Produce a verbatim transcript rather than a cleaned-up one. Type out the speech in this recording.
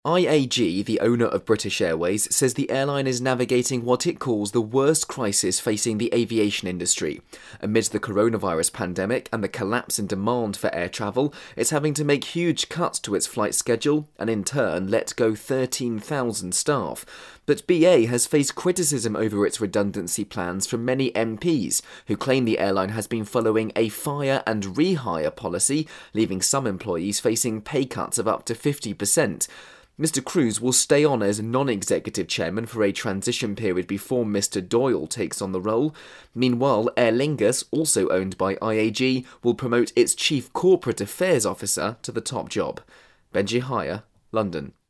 I A G, the owner of British Airways, says the airline is navigating what it calls the worst crisis facing the aviation industry. Amidst the coronavirus pandemic and the collapse in demand for air travel, it's having to make huge cuts to its flight schedule and in turn let go thirteen thousand staff. But B A has faced criticism over its redundancy plans from many M Ps, who claim the airline has been following a fire and rehire policy, leaving some employees facing pay cuts of up to fifty percent. Mister Cruise will stay on as non-executive chairman for a transition period before Mister Doyle takes on the role. Meanwhile, Aer Lingus, also owned by I A G, will promote its chief corporate affairs officer to the top job. Benji Hire, London.